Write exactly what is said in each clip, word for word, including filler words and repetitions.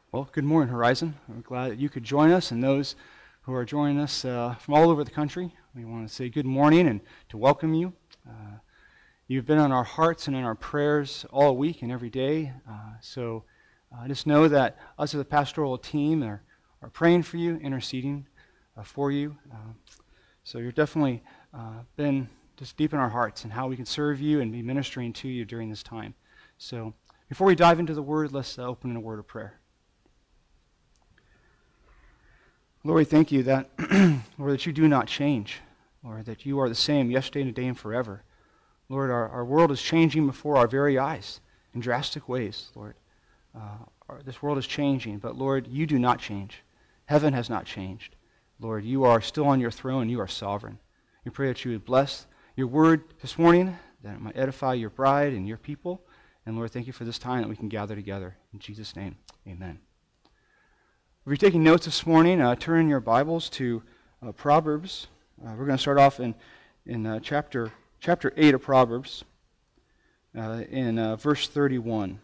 Well, good morning, Horizon. We're glad that you could join us, and those who are joining us uh, from all over the country. We want to say good morning and to welcome you. Uh, you've been on our hearts and in our prayers all week and every day. Uh, so uh, just know that us as a pastoral team are, are praying for you, interceding uh, for you. Uh, so you've definitely uh, been just deep in our hearts and how we can serve you and be ministering to you during this time. So before we dive into the Word, let's uh, open in a word of prayer. Lord, we thank you that, Lord, that you do not change, Lord, that you are the same yesterday, today, and forever. Lord, our, our world is changing before our very eyes in drastic ways, Lord. Uh, our, this world is changing, but Lord, you do not change. Heaven has not changed. Lord, you are still on your throne, you are sovereign. We pray that you would bless your word this morning, that it might edify your bride and your people. And Lord, thank you for this time that we can gather together. In Jesus' name, amen. If you're taking notes this morning, uh, turn in your Bibles to uh, Proverbs. Uh, we're going to start off in in uh, chapter chapter eight of Proverbs, uh, in uh, verse thirty-one.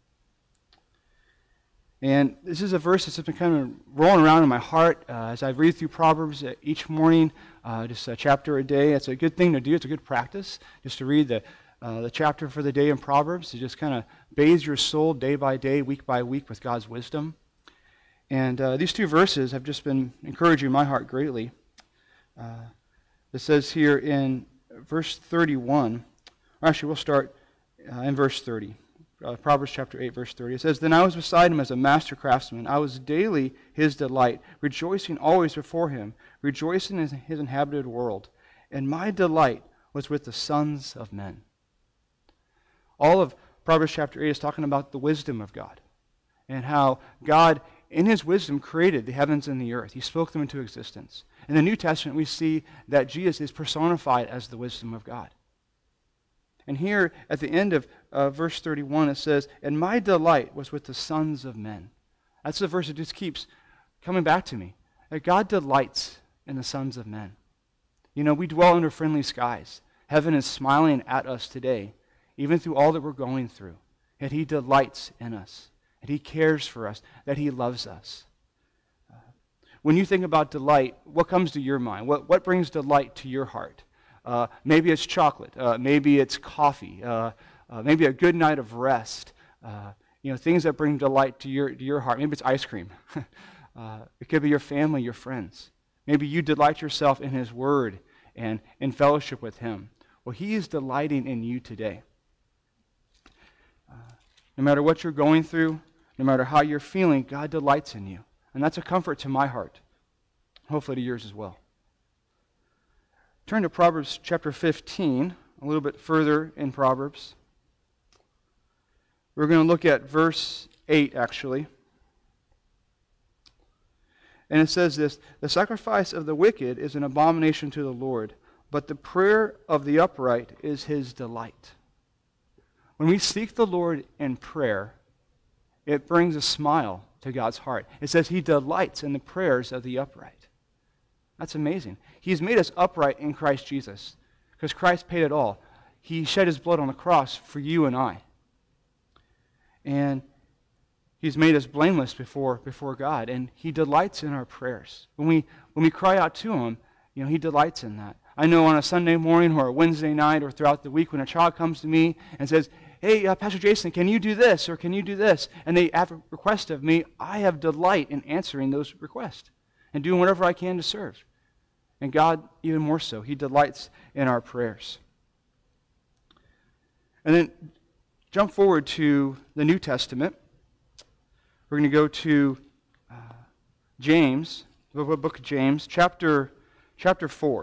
And this is a verse that's been kind of rolling around in my heart uh, as I read through Proverbs uh, each morning, uh, just a chapter a day. It's a good thing to do. It's a good practice just to read the uh, the chapter for the day in Proverbs. To just kind of bathe your soul day by day, week by week with God's wisdom. And uh, these two verses have just been encouraging my heart greatly. Uh, it says here in verse thirty-one, or actually we'll start uh, in verse thirty. Uh, Proverbs chapter eight, verse thirty. It says, "Then I was beside him as a master craftsman. I was daily his delight, rejoicing always before him, rejoicing in his inhabited world. And my delight was with the sons of men." All of Proverbs chapter eight is talking about the wisdom of God and how God, in his wisdom, created the heavens and the earth. He spoke them into existence. In the New Testament, we see that Jesus is personified as the wisdom of God. And here, at the end of uh, verse thirty-one, it says, "And my delight was with the sons of men." That's the verse that just keeps coming back to me. That God delights in the sons of men. You know, we dwell under friendly skies. Heaven is smiling at us today, even through all that we're going through. And he delights in us. And he cares for us, that he loves us. Uh, when you think about delight, what comes to your mind? What, what brings delight to your heart? Uh, maybe it's chocolate. Uh, maybe it's coffee. Uh, uh, maybe a good night of rest. Uh, you know, things that bring delight to your, to your heart. Maybe it's ice cream. uh, it could be your family, your friends. Maybe you delight yourself in his word and in fellowship with him. Well, he is delighting in you today. Uh, no matter what you're going through, no matter how you're feeling, God delights in you. And that's a comfort to my heart. Hopefully to yours as well. Turn to Proverbs chapter fifteen, a little bit further in Proverbs. We're going to look at verse eight, actually. And it says this, "The sacrifice of the wicked is an abomination to the Lord, but the prayer of the upright is his delight." When we seek the Lord in prayer, it brings a smile to God's heart. It says he delights in the prayers of the upright. That's amazing. He's made us upright in Christ Jesus because Christ paid it all. He shed his blood on the cross for you and I. And he's made us blameless before, before God, and he delights in our prayers. When we, when we cry out to him, you know, he delights in that. I know on a Sunday morning or a Wednesday night or throughout the week when a child comes to me and says, "Hey, uh, Pastor Jason, can you do this or can you do this?" and they have a request of me, I have delight in answering those requests and doing whatever I can to serve. And God, even more so, he delights in our prayers. And then jump forward to the New Testament. We're going to go to uh, James, the book of James, chapter, chapter four.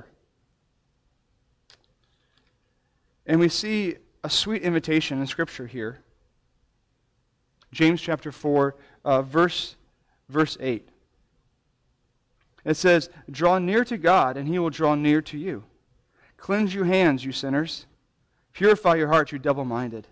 And we see a sweet invitation in Scripture here. James chapter four, uh, verse, verse eight. It says, "Draw near to God, and he will draw near to you. Cleanse your hands, you sinners. Purify your hearts, you double-minded."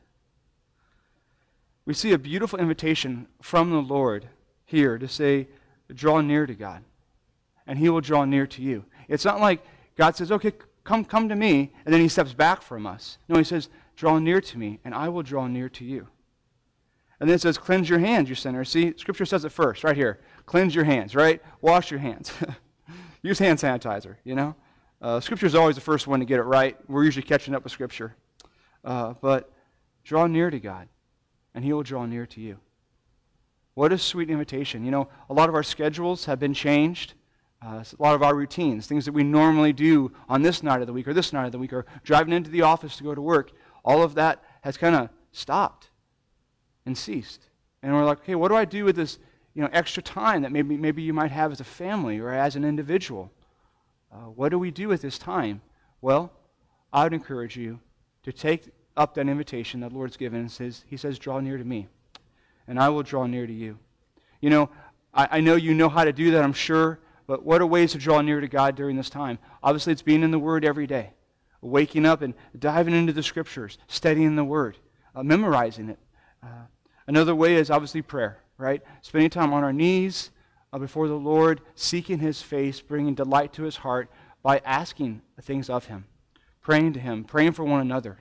We see a beautiful invitation from the Lord here to say, draw near to God, and he will draw near to you. It's not like God says, "Okay, come, come to me," and then he steps back from us. No, he says, "Draw near to me, and I will draw near to you." And then it says, cleanse your hands, you sinners. See, Scripture says it first, right here. Cleanse your hands, right? Wash your hands. Use hand sanitizer, you know. Uh, Scripture is always the first one to get it right. We're usually catching up with Scripture. Uh, but draw near to God, and He will draw near to you. What a sweet invitation. You know, a lot of our schedules have been changed. Uh, a lot of our routines, things that we normally do on this night of the week or this night of the week or driving into the office to go to work, all of that has kind of stopped and ceased. And we're like, okay, what do I do with this, you know, extra time that maybe maybe you might have as a family or as an individual? Uh, what do we do with this time? Well, I would encourage you to take up that invitation that the Lord's given and says, He says, draw near to me, and I will draw near to you. You know, I, I know you know how to do that, I'm sure, but what are ways to draw near to God during this time? Obviously, it's being in the Word every day, waking up and diving into the Scriptures, studying the Word, uh, memorizing it. Uh, another way is obviously prayer, right? Spending time on our knees uh, before the Lord, seeking His face, bringing delight to His heart by asking things of Him, praying to Him, praying for one another.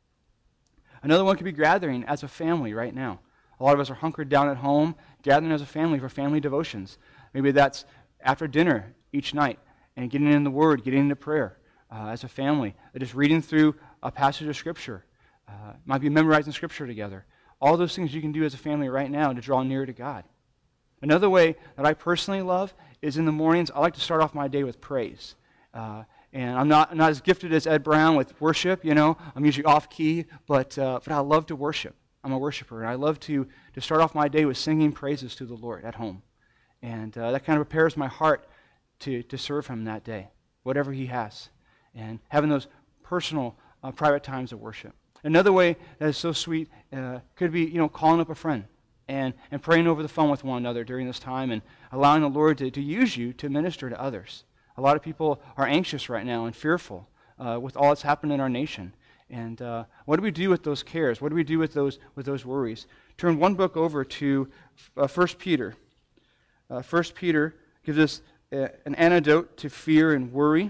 Another one could be gathering as a family right now. A lot of us are hunkered down at home, gathering as a family for family devotions. Maybe that's after dinner each night and getting in the Word, getting into prayer uh, as a family, just reading through a passage of Scripture. Uh, might be memorizing Scripture together. All those things you can do as a family right now to draw near to God. Another way that I personally love is in the mornings, I like to start off my day with praise. Uh, and I'm not, I'm not as gifted as Ed Brown with worship, you know. I'm usually off key, but, uh, but I love to worship. I'm a worshiper, and I love to, to start off my day with singing praises to the Lord at home. And uh, that kind of prepares my heart to, to serve Him that day, whatever He has. And having those personal, uh, private times of worship. Another way that is so sweet uh, could be, you know, calling up a friend and, and praying over the phone with one another during this time and allowing the Lord to, to use you to minister to others. A lot of people are anxious right now and fearful uh, with all that's happened in our nation. And uh, what do we do with those cares? What do we do with those with those worries? Turn one book over to uh, First Peter. Uh, First Peter gives us uh, an antidote to fear and worry.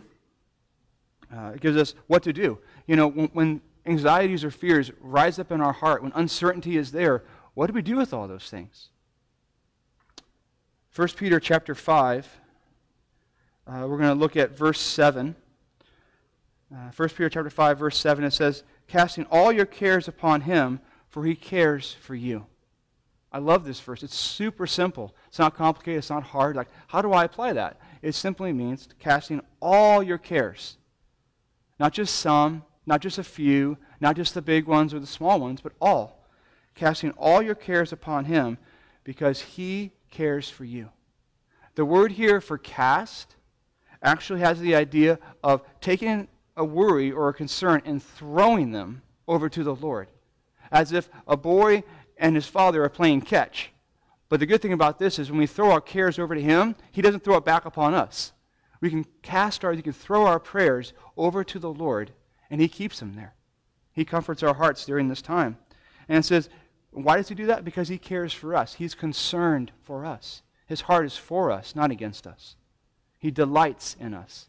Uh, it gives us what to do. You know, when, when anxieties or fears rise up in our heart, when uncertainty is there, what do we do with all those things? First Peter chapter five, uh, we're going to look at verse seven. Uh, First Peter chapter five, verse seven, it says, casting all your cares upon Him, for He cares for you. I love this verse. It's super simple. It's not complicated. It's not hard. Like, how do I apply that? It simply means casting all your cares. Not just some, not just a few, not just the big ones or the small ones, but all. Casting all your cares upon Him because He cares for you. The word here for cast actually has the idea of taking a worry or a concern and throwing them over to the Lord. As if a boy and his father are playing catch. But the good thing about this is when we throw our cares over to Him, He doesn't throw it back upon us. We can cast our, we can throw our prayers over to the Lord, and He keeps them there. He comforts our hearts during this time. And it says, why does He do that? Because He cares for us. He's concerned for us. His heart is for us, not against us. He delights in us.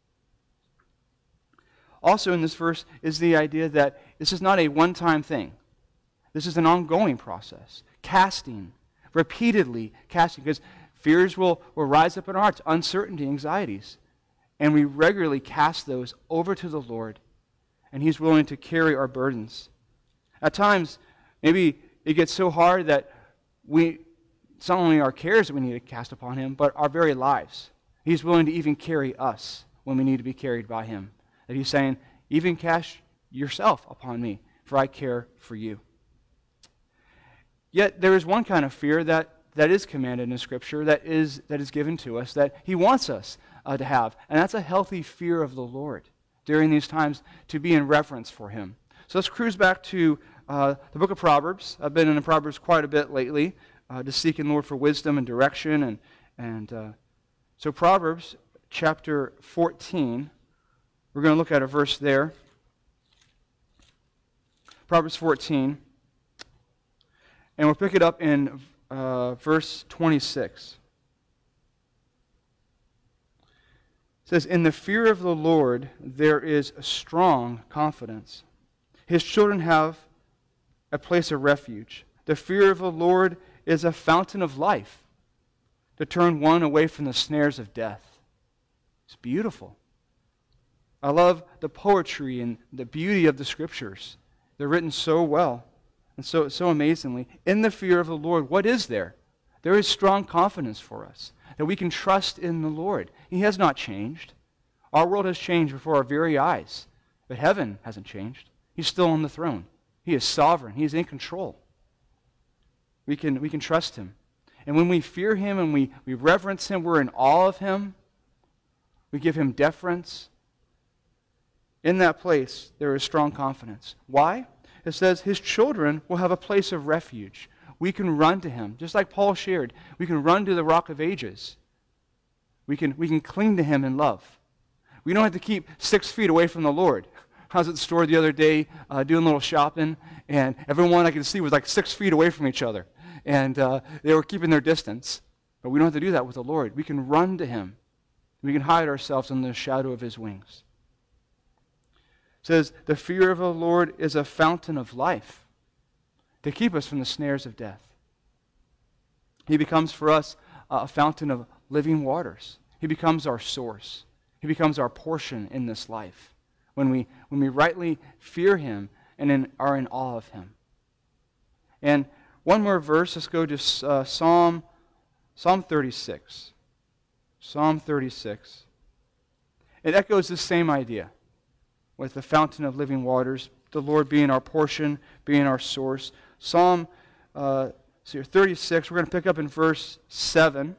Also in this verse is the idea that this is not a one-time thing. This is an ongoing process. Casting, repeatedly casting, because fears will, will rise up in our hearts, uncertainty, anxieties. And we regularly cast those over to the Lord, and He's willing to carry our burdens. At times, maybe it gets so hard that we, it's not only our cares that we need to cast upon Him, but our very lives. He's willing to even carry us when we need to be carried by Him. That He's saying, even cast yourself upon me, for I care for you. Yet there is one kind of fear that, that is commanded in Scripture, that is, that is given to us, that He wants us uh, to have. And that's a healthy fear of the Lord during these times, to be in reverence for Him. So let's cruise back to uh, the book of Proverbs. I've been in the Proverbs quite a bit lately, uh, just seeking the Lord for wisdom and direction. And, and uh, so Proverbs chapter fourteen, we're going to look at a verse there. Proverbs fourteen. And we'll pick it up in uh, verse twenty-six. It says, in the fear of the Lord there is a strong confidence. His children have a place of refuge. The fear of the Lord is a fountain of life, to turn one away from the snares of death. It's beautiful. I love the poetry and the beauty of the Scriptures. They're written so well and so, so amazingly. In the fear of the Lord, what is there? There is strong confidence for us, that we can trust in the Lord. He has not changed. Our world has changed before our very eyes, but heaven hasn't changed. He's still on the throne. He is sovereign. He is in control. We can, we can trust Him. And when we fear Him and we, we reverence Him, we're in awe of Him. We give Him deference. In that place, there is strong confidence. Why? It says His children will have a place of refuge. We can run to Him. Just like Paul shared, we can run to the Rock of Ages. We can, we can cling to Him in love. We don't have to keep six feet away from the Lord. I was at the store the other day uh, doing a little shopping, and everyone I could see was like six feet away from each other. And uh, they were keeping their distance. But we don't have to do that with the Lord. We can run to Him. We can hide ourselves in the shadow of His wings. It says, the fear of the Lord is a fountain of life to keep us from the snares of death. He becomes for us a fountain of living waters. He becomes our source. He becomes our portion in this life when we, when we rightly fear Him and in, are in awe of Him. And one more verse, let's go to uh, Psalm, Psalm thirty-six. Psalm thirty-six. It echoes the same idea with the fountain of living waters, the Lord being our portion, being our source. Psalm uh, so here, thirty-six, we're going to pick up in verse seven.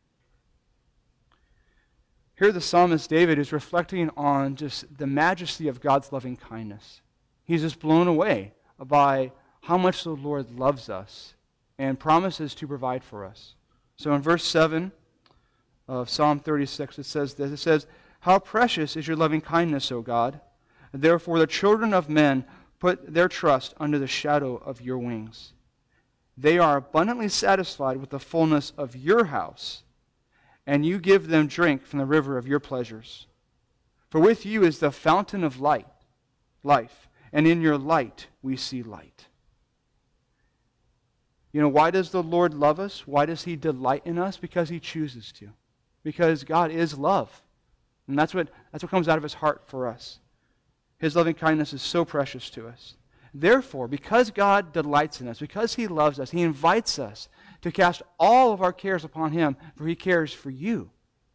Here the psalmist David is reflecting on just the majesty of God's loving kindness. He's just blown away by how much the Lord loves us and promises to provide for us. So in verse seven of Psalm thirty-six, it says this. It says, how precious is your loving kindness, O God! Therefore the children of men put their trust under the shadow of your wings. They are abundantly satisfied with the fullness of your house, and you give them drink from the river of your pleasures. For with you is the fountain of light, life, and in your light we see light. You know, why does the Lord love us? Why does He delight in us? Because He chooses to. Because God is love. And that's what, that's what comes out of His heart for us. His loving kindness is so precious to us. Therefore, because God delights in us, because He loves us, He invites us to cast all of our cares upon Him, for He cares for you.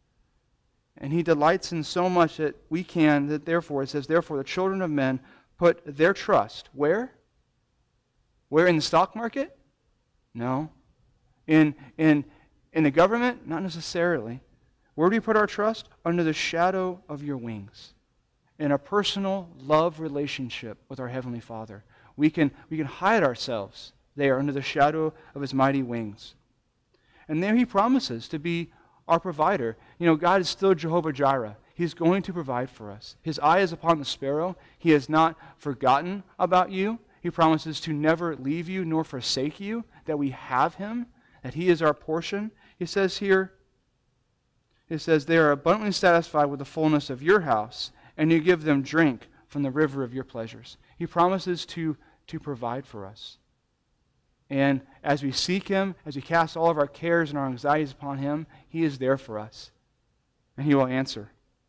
And He delights in so much that we can, that therefore, it says, therefore the children of men put their trust, where? Where, in the stock market? No. In, in, in the government? Not necessarily. Where do we put our trust? Under the shadow of your wings. In a personal love relationship with our Heavenly Father. We can, we can hide ourselves there under the shadow of His mighty wings. And there He promises to be our provider. You know, God is still Jehovah Jireh. He's going to provide for us. His eye is upon the sparrow. He has not forgotten about you. He promises to never leave you nor forsake you, that we have Him, that He is our portion. He says here, it says, they are abundantly satisfied with the fullness of your house, and you give them drink from the river of your pleasures. He promises to, to provide for us. And as we seek Him, as we cast all of our cares and our anxieties upon Him, He is there for us. And He will answer.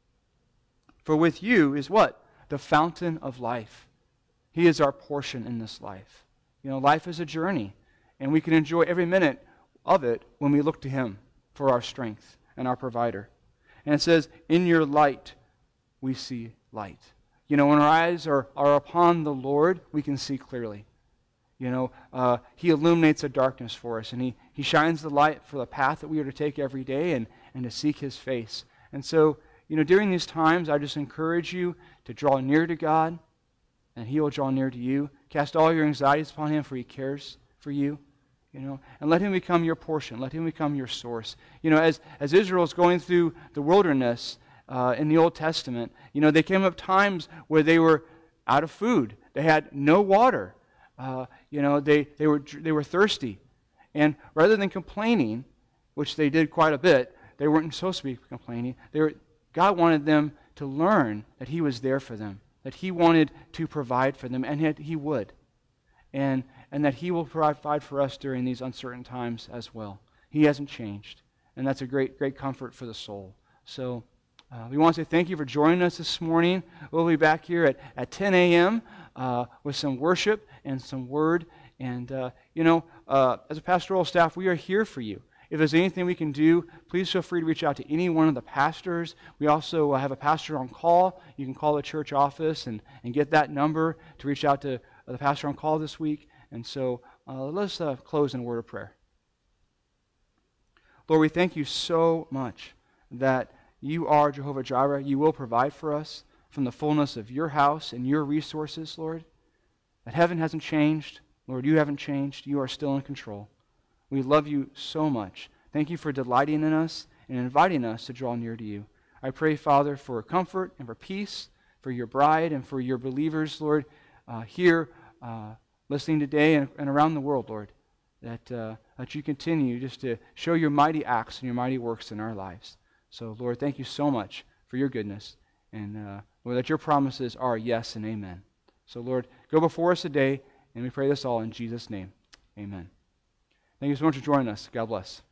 For with you is what? The fountain of life. He is our portion in this life. You know, life is a journey, and we can enjoy every minute of it when we look to Him for our strength and our provider. And it says, in your light we see light. You know, when our eyes are, are upon the Lord, we can see clearly. You know, uh, He illuminates the darkness for us, and he, he shines the light for the path that we are to take every day and, and to seek His face. And so, you know, during these times, I just encourage you to draw near to God, and He will draw near to you. Cast all your anxieties upon Him, for He cares for you. You know, and let Him become your portion. Let Him become your source. You know, as, as Israel is going through the wilderness uh, in the Old Testament, you know, they came up times where they were out of food. They had no water. Uh, you know, they, they were they were thirsty. And rather than complaining, which they did quite a bit, they weren't supposed to be complaining. They were, God wanted them to learn that He was there for them, that He wanted to provide for them, and He would. And and that He will provide for us during these uncertain times as well. He hasn't changed, and that's a great, great comfort for the soul. So uh, we want to say thank you for joining us this morning. We'll be back here at, at ten a.m. Uh, with some worship and some word. And, uh, you know, uh, as a pastoral staff, we are here for you. If there's anything we can do, please feel free to reach out to any one of the pastors. We also uh, have a pastor on call. You can call the church office and, and get that number to reach out to the pastor on call this week. And so uh, let's uh, close in a word of prayer. Lord, we thank you so much that you are Jehovah Jireh. You will provide for us from the fullness of your house and your resources, Lord. That heaven hasn't changed. Lord, you haven't changed. You are still in control. We love you so much. Thank you for delighting in us and inviting us to draw near to you. I pray, Father, for comfort and for peace for your bride and for your believers, Lord, uh, here uh, listening today and, and around the world, Lord, that, uh, that you continue just to show your mighty acts and your mighty works in our lives. So, Lord, thank you so much for your goodness, and uh, Lord, that your promises are yes and amen. So, Lord, go before us today, and we pray this all in Jesus' name. Amen. Thank you so much for joining us. God bless.